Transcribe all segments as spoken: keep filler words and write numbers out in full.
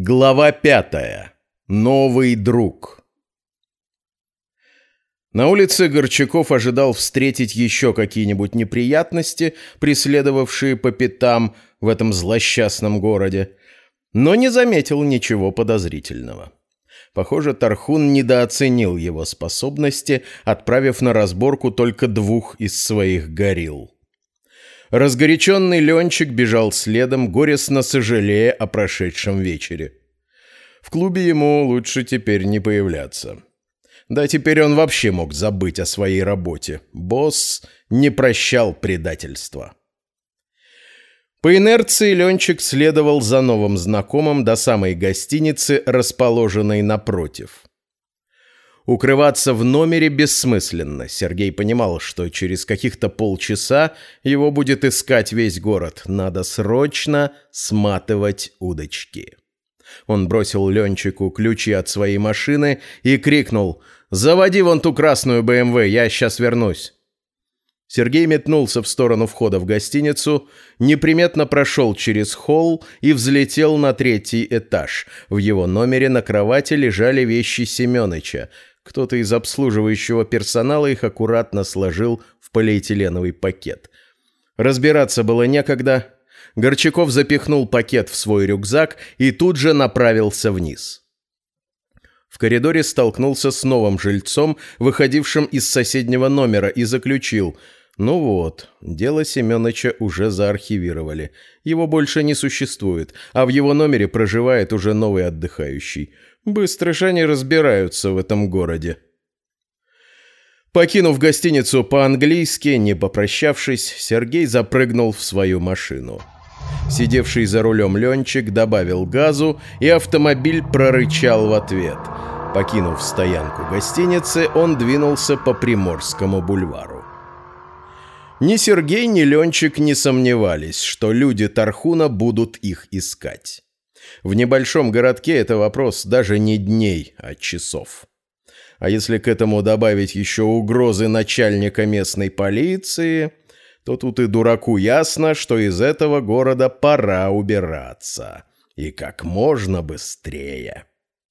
Глава пятая. Новый друг. На улице Горчаков ожидал встретить еще какие-нибудь неприятности, преследовавшие по пятам в этом злосчастном городе, но не заметил ничего подозрительного. Похоже, Тархун недооценил его способности, отправив на разборку только двух из своих горилл. Разгоряченный Ленчик бежал следом, горестно сожалея о прошедшем вечере. В клубе ему лучше теперь не появляться. Да, теперь он вообще мог забыть о своей работе. Босс не прощал предательства. По инерции Ленчик следовал за новым знакомым до самой гостиницы, расположенной напротив. Укрываться в номере бессмысленно. Сергей понимал, что через каких-то полчаса его будет искать весь город. Надо срочно сматывать удочки. Он бросил Ленчику ключи от своей машины и крикнул: «Заводи вон ту красную бэ эм вэ, я сейчас вернусь». Сергей метнулся в сторону входа в гостиницу, неприметно прошел через холл и взлетел на третий этаж. В его номере на кровати лежали вещи Семёныча. Кто-то из обслуживающего персонала их аккуратно сложил в полиэтиленовый пакет. Разбираться было некогда. Горчаков запихнул пакет в свой рюкзак и тут же направился вниз. В коридоре столкнулся с новым жильцом, выходившим из соседнего номера, и заключил: «Ну вот, дело Семёныча уже заархивировали. Его больше не существует, а в его номере проживает уже новый отдыхающий. Быстро же они разбираются в этом городе». Покинув гостиницу по-английски, не попрощавшись, Сергей запрыгнул в свою машину. Сидевший за рулем Ленчик добавил газу, и автомобиль прорычал в ответ. Покинув стоянку гостиницы, он двинулся по Приморскому бульвару. Ни Сергей, ни Ленчик не сомневались, что люди Тархуна будут их искать. В небольшом городке это вопрос даже не дней, а часов. А если к этому добавить еще угрозы начальника местной полиции, то тут и дураку ясно, что из этого города пора убираться. И как можно быстрее.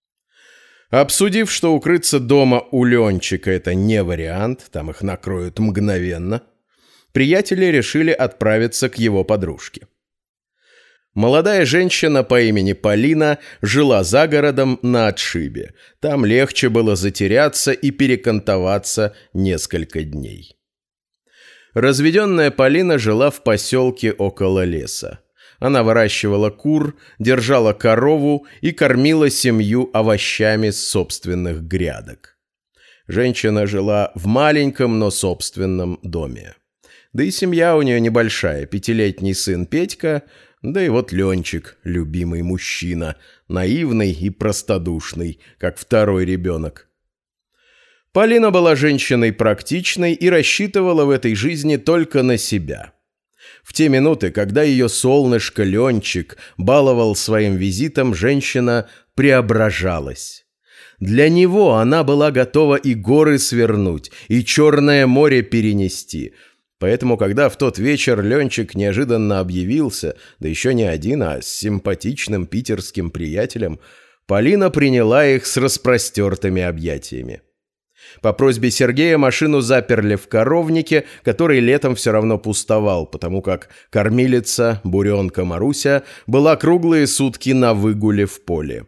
Обсудив, что укрыться дома у Ленчика – это не вариант, там их накроют мгновенно, приятели решили отправиться к его подружке. Молодая женщина по имени Полина жила за городом на отшибе. Там легче было затеряться и перекантоваться несколько дней. Разведенная Полина жила в поселке около леса. Она выращивала кур, держала корову и кормила семью овощами с собственных грядок. Женщина жила в маленьком, но собственном доме. Да и семья у нее небольшая, пятилетний сын Петька, да и вот Ленчик, любимый мужчина, наивный и простодушный, как второй ребенок. Полина была женщиной практичной и рассчитывала в этой жизни только на себя. В те минуты, когда ее солнышко Ленчик баловал своим визитом, женщина преображалась. Для него она была готова и горы свернуть, и Черное море перенести. Поэтому, когда в тот вечер Ленчик неожиданно объявился, да еще не один, а с симпатичным питерским приятелем, Полина приняла их с распростертыми объятиями. По просьбе Сергея машину заперли в коровнике, который летом все равно пустовал, потому как кормилица, буренка Маруся, была круглые сутки на выгуле в поле.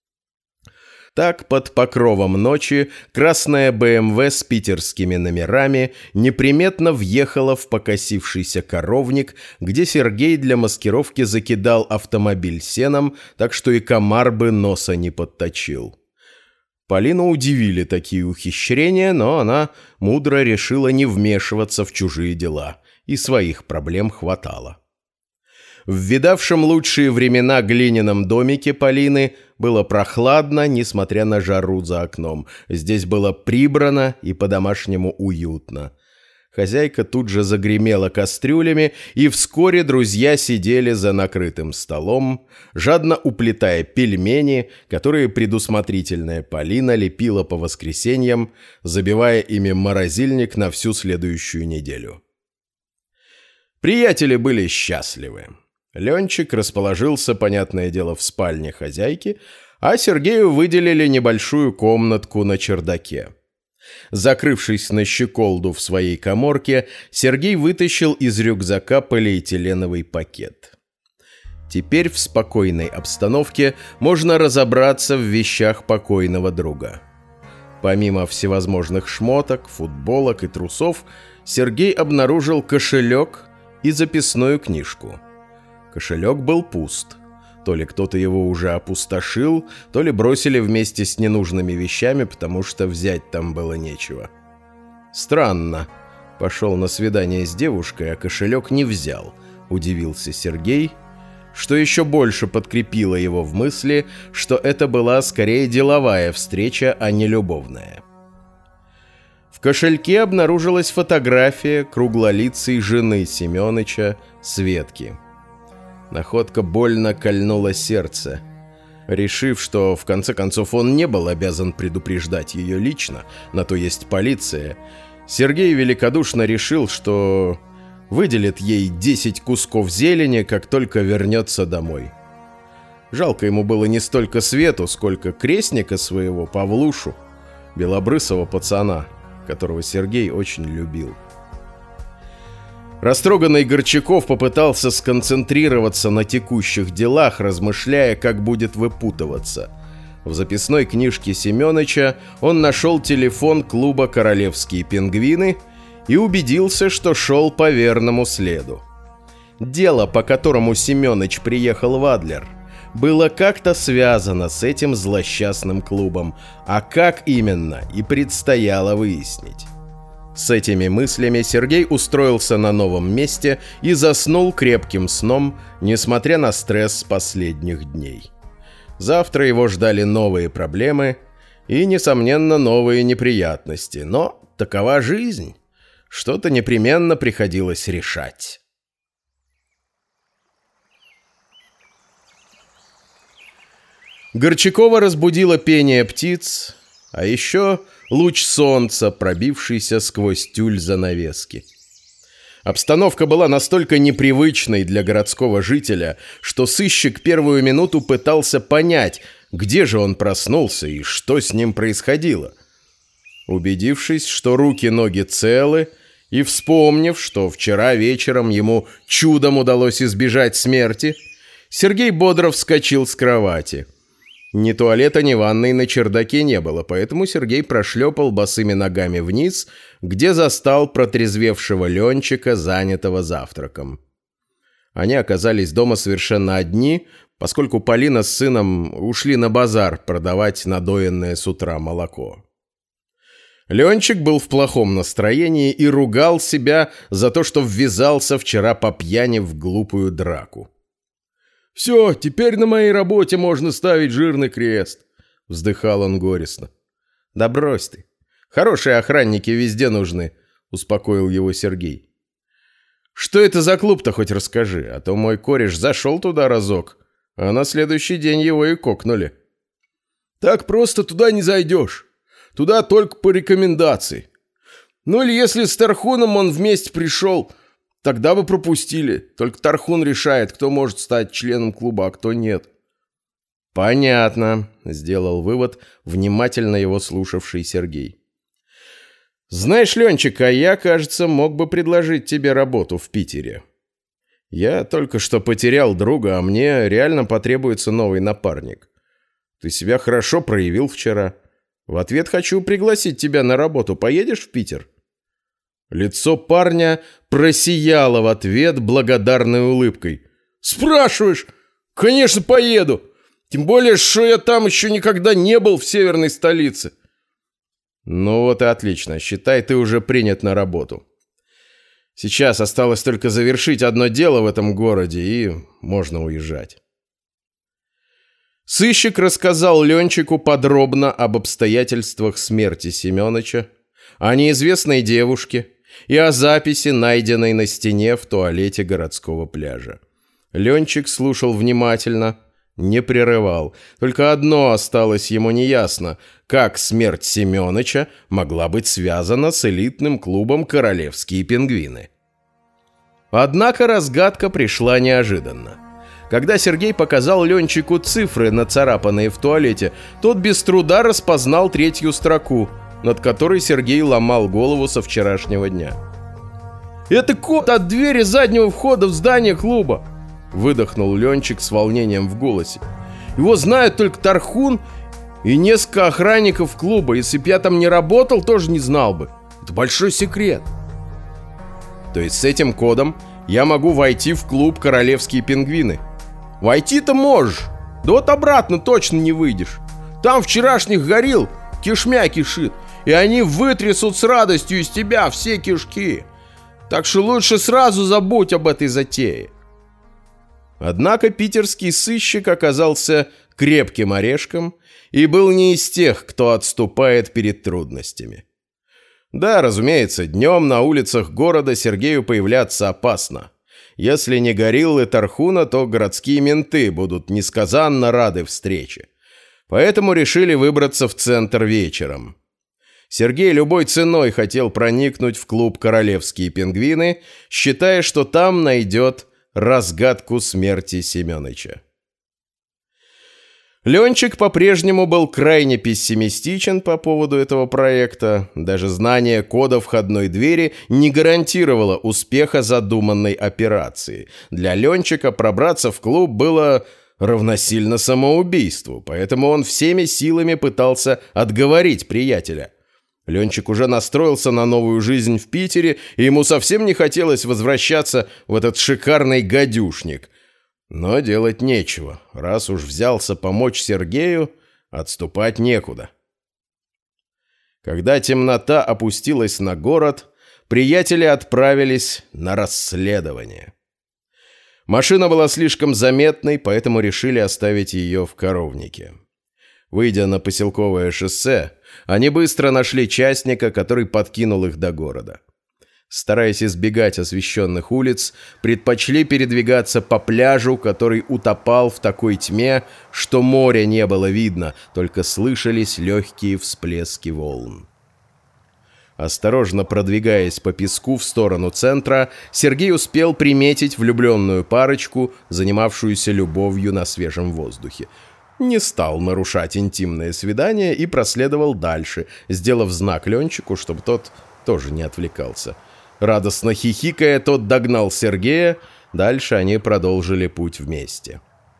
Так, под покровом ночи, красная бэ эм вэ с питерскими номерами неприметно въехала в покосившийся коровник, где Сергей для маскировки закидал автомобиль сеном, так что и комар бы носа не подточил. Полину удивили такие ухищрения, но она мудро решила не вмешиваться в чужие дела, и своих проблем хватало. В видавшем лучшие времена глиняном домике Полины было прохладно, несмотря на жару за окном. Здесь было прибрано и по-домашнему уютно. Хозяйка тут же загремела кастрюлями, и вскоре друзья сидели за накрытым столом, жадно уплетая пельмени, которые предусмотрительная Полина лепила по воскресеньям, забивая ими морозильник на всю следующую неделю. Приятели были счастливы. Ленчик расположился, понятное дело, в спальне хозяйки, а Сергею выделили небольшую комнатку на чердаке. Закрывшись на щеколду в своей каморке, Сергей вытащил из рюкзака полиэтиленовый пакет. Теперь в спокойной обстановке можно разобраться в вещах покойного друга. Помимо всевозможных шмоток, футболок и трусов, Сергей обнаружил кошелек и записную книжку. Кошелек был пуст. То ли кто-то его уже опустошил, то ли бросили вместе с ненужными вещами, потому что взять там было нечего. Странно. Пошел на свидание с девушкой, а кошелек не взял, удивился Сергей, что еще больше подкрепило его в мысли, что это была скорее деловая встреча, а не любовная. В кошельке обнаружилась фотография круглолицей жены Семёныча, Светки. Находка больно кольнула сердце. Решив, что в конце концов он не был обязан предупреждать ее лично, на то есть полиция, Сергей великодушно решил, что выделит ей десять кусков зелени, как только вернется домой. Жалко ему было не столько Свету, сколько крестника своего, Павлушу, белобрысого пацана, которого Сергей очень любил. Растроганный Горчаков попытался сконцентрироваться на текущих делах, размышляя, как будет выпутываться. В записной книжке Семёныча он нашел телефон клуба «Королевские пингвины» и убедился, что шел по верному следу. Дело, по которому Семёныч приехал в Адлер, было как-то связано с этим злосчастным клубом, а как именно и предстояло выяснить. С этими мыслями Сергей устроился на новом месте и заснул крепким сном, несмотря на стресс последних дней. Завтра его ждали новые проблемы и, несомненно, новые неприятности, но такова жизнь. Что-то непременно приходилось решать. Горчакова разбудило пение птиц, а еще луч солнца, пробившийся сквозь тюль занавески. Обстановка была настолько непривычной для городского жителя, что сыщик первую минуту пытался понять, где же он проснулся и что с ним происходило. Убедившись, что руки-ноги целы, и вспомнив, что вчера вечером ему чудом удалось избежать смерти, Сергей бодро вскочил с кровати. Ни туалета, ни ванной на чердаке не было, поэтому Сергей прошлепал босыми ногами вниз, где застал протрезвевшего Ленчика, занятого завтраком. Они оказались дома совершенно одни, поскольку Полина с сыном ушли на базар продавать надоенное с утра молоко. Ленчик был в плохом настроении и ругал себя за то, что ввязался вчера по пьяни в глупую драку. «Все, теперь на моей работе можно ставить жирный крест», — вздыхал он горестно. «Да брось ты. Хорошие охранники везде нужны», — успокоил его Сергей. «Что это за клуб-то, хоть расскажи, а то мой кореш зашел туда разок, а на следующий день его и кокнули». «Так просто туда не зайдешь. Туда только по рекомендации. Ну или если с Тархуном он вместе пришел, тогда бы пропустили. Только Тархун решает, кто может стать членом клуба, а кто нет». «Понятно», — сделал вывод внимательно его слушавший Сергей. «Знаешь, Ленчик, а я, кажется, мог бы предложить тебе работу в Питере. Я только что потерял друга, а мне реально потребуется новый напарник. Ты себя хорошо проявил вчера. В ответ хочу пригласить тебя на работу. Поедешь в Питер?» Лицо парня просияло в ответ благодарной улыбкой. «Спрашиваешь? Конечно, поеду. Тем более, что я там еще никогда не был в северной столице». «Ну вот и отлично. Считай, ты уже принят на работу. Сейчас осталось только завершить одно дело в этом городе, и можно уезжать». Сыщик рассказал Ленчику подробно об обстоятельствах смерти Семёныча, о неизвестной девушке и о записи, найденной на стене в туалете городского пляжа. Ленчик слушал внимательно, не прерывал. Только одно осталось ему неясно: как смерть Семёныча могла быть связана с элитным клубом «Королевские пингвины». Однако разгадка пришла неожиданно. Когда Сергей показал Ленчику цифры, нацарапанные в туалете, тот без труда распознал третью строку, над которой Сергей ломал голову со вчерашнего дня. «Это код от двери заднего входа в здание клуба!» — выдохнул Ленчик с волнением в голосе. «Его знают только Тархун и несколько охранников клуба. Если б я там не работал, тоже не знал бы. Это большой секрет». «То есть с этим кодом я могу войти в клуб «Королевские пингвины»?» «Войти-то можешь, да вот обратно точно не выйдешь. Там вчерашних горилл кишмя кишит, и они вытрясут с радостью из тебя все кишки. Так что лучше сразу забудь об этой затее». Однако питерский сыщик оказался крепким орешком и был не из тех, кто отступает перед трудностями. Да, разумеется, днем на улицах города Сергею появляться опасно. Если не гориллы Тархуна, то городские менты будут несказанно рады встрече. Поэтому решили выбраться в центр вечером. Сергей любой ценой хотел проникнуть в клуб «Королевские пингвины», считая, что там найдет разгадку смерти Семёныча. Ленчик по-прежнему был крайне пессимистичен по поводу этого проекта. Даже знание кода входной двери не гарантировало успеха задуманной операции. Для Ленчика пробраться в клуб было равносильно самоубийству, поэтому он всеми силами пытался отговорить приятеля. Ленчик уже настроился на новую жизнь в Питере, и ему совсем не хотелось возвращаться в этот шикарный гадюшник. Но делать нечего. Раз уж взялся помочь Сергею, отступать некуда. Когда темнота опустилась на город, приятели отправились на расследование. Машина была слишком заметной, поэтому решили оставить ее в коровнике. Выйдя на поселковое шоссе, они быстро нашли частника, который подкинул их до города. Стараясь избегать освещенных улиц, предпочли передвигаться по пляжу, который утопал в такой тьме, что моря не было видно, только слышались легкие всплески волн. Осторожно продвигаясь по песку в сторону центра, Сергей успел приметить влюбленную парочку, занимавшуюся любовью на свежем воздухе. Не стал нарушать интимное свидание и проследовал дальше, сделав знак Ленчику, чтобы тот тоже не отвлекался. Радостно хихикая, тот догнал Сергея. Дальше они продолжили путь вместе.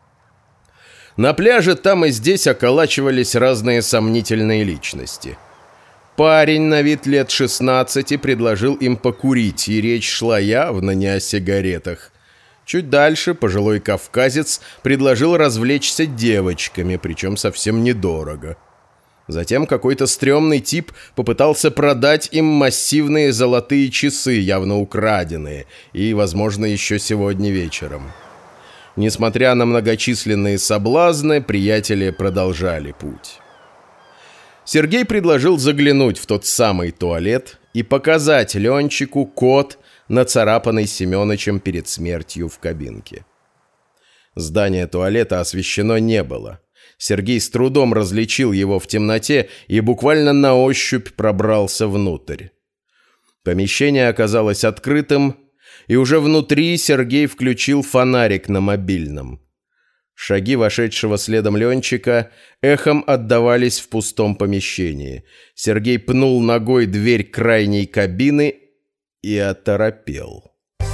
На пляже там и здесь околачивались разные сомнительные личности. Парень на вид лет шестнадцати предложил им покурить, и речь шла явно не о сигаретах. Чуть дальше пожилой кавказец предложил развлечься девочками, причем совсем недорого. Затем какой-то стрёмный тип попытался продать им массивные золотые часы, явно украденные, и, возможно, еще сегодня вечером. Несмотря на многочисленные соблазны, приятели продолжали путь. Сергей предложил заглянуть в тот самый туалет и показать Ленчику код, нацарапанный Семёнычем перед смертью в кабинке. Здание туалета освещено не было. Сергей с трудом различил его в темноте и буквально на ощупь пробрался внутрь. Помещение оказалось открытым, и уже внутри Сергей включил фонарик на мобильном. Шаги вошедшего следом Ленчика эхом отдавались в пустом помещении. Сергей пнул ногой дверь крайней кабины и оторопел.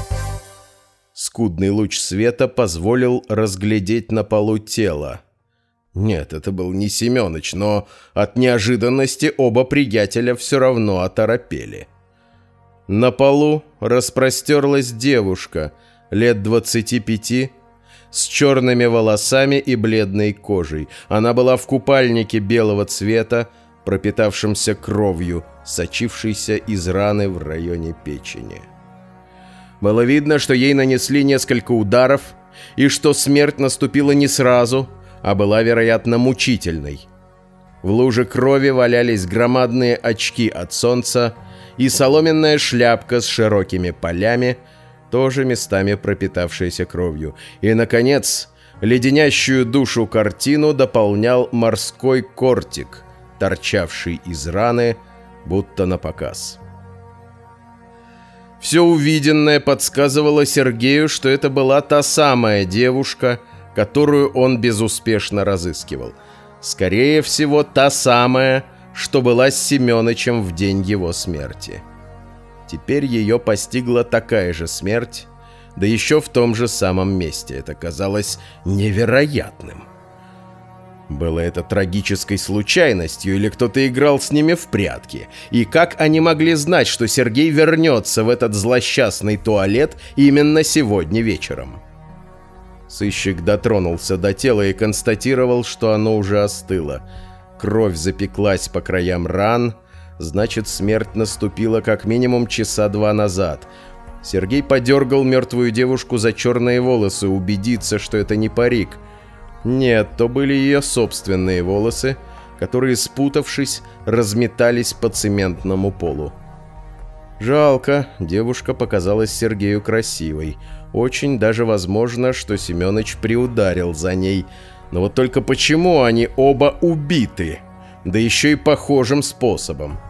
Скудный луч света позволил разглядеть на полу тело. Нет, это был не Семёныч, но от неожиданности оба приятеля все равно оторопели. На полу распростерлась девушка лет двадцати пяти, с черными волосами и бледной кожей. Она была в купальнике белого цвета, пропитавшемся кровью, сочившейся из раны в районе печени. Было видно, что ей нанесли несколько ударов, и что смерть наступила не сразу, а была, вероятно, мучительной. В луже крови валялись громадные очки от солнца и соломенная шляпка с широкими полями, тоже местами пропитавшаяся кровью. И, наконец, леденящую душу картину дополнял морской кортик, торчавший из раны, будто напоказ. Все увиденное подсказывало Сергею, что это была та самая девушка, которую он безуспешно разыскивал. Скорее всего, та самая, что была с Семёнычем в день его смерти. Теперь ее постигла такая же смерть, да еще в том же самом месте. Это казалось невероятным. Было это трагической случайностью, или кто-то играл с ними в прятки? И как они могли знать, что Сергей вернется в этот злосчастный туалет именно сегодня вечером? Сыщик дотронулся до тела и констатировал, что оно уже остыло. Кровь запеклась по краям ран, значит, смерть наступила как минимум часа два назад. Сергей подергал мертвую девушку за черные волосы, убедиться, что это не парик. Нет, то были ее собственные волосы, которые, спутавшись, разметались по цементному полу. Жалко, девушка показалась Сергею красивой. Очень даже возможно, что Семёныч приударил за ней. Но вот только почему они оба убиты? Да еще и похожим способом.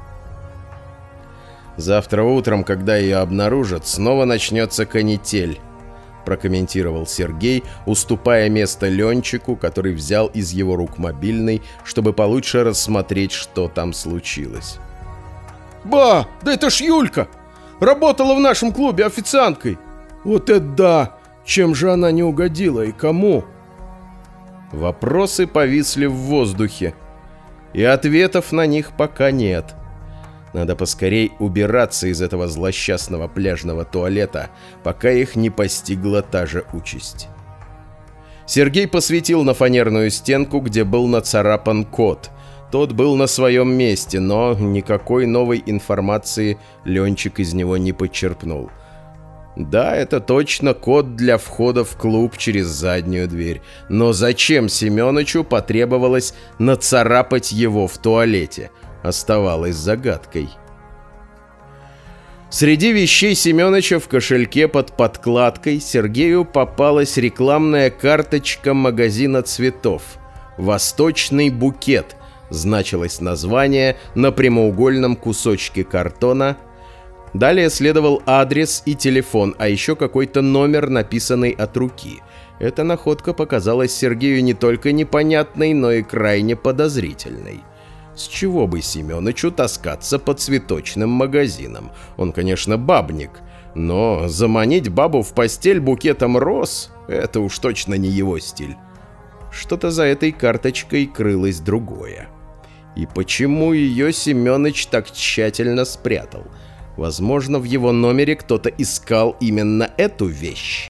«Завтра утром, когда ее обнаружат, снова начнется канитель», — прокомментировал Сергей, уступая место Ленчику, который взял из его рук мобильный, чтобы получше рассмотреть, что там случилось. «Ба, да это ж Юлька! Работала в нашем клубе официанткой! Вот это да! Чем же она не угодила и кому?» Вопросы повисли в воздухе, и ответов на них пока нет. Надо поскорей убираться из этого злосчастного пляжного туалета, пока их не постигла та же участь. Сергей посветил на фанерную стенку, где был нацарапан код. Тот был на своем месте, но никакой новой информации Ленчик из него не подчерпнул. Да, это точно код для входа в клуб через заднюю дверь. Но зачем Семёнычу потребовалось нацарапать его в туалете? Оставалось загадкой. Среди вещей Семёныча в кошельке под подкладкой Сергею попалась рекламная карточка магазина цветов. «Восточный букет» значилось название на прямоугольном кусочке картона. Далее следовал адрес и телефон, а еще какой-то номер, написанный от руки. Эта находка показалась Сергею не только непонятной, но и крайне подозрительной. С чего бы Семёнычу таскаться по цветочным магазинам? Он, конечно, бабник, но заманить бабу в постель букетом роз — это уж точно не его стиль. Что-то за этой карточкой крылось другое. И почему ее Семёныч так тщательно спрятал? Возможно, в его номере кто-то искал именно эту вещь.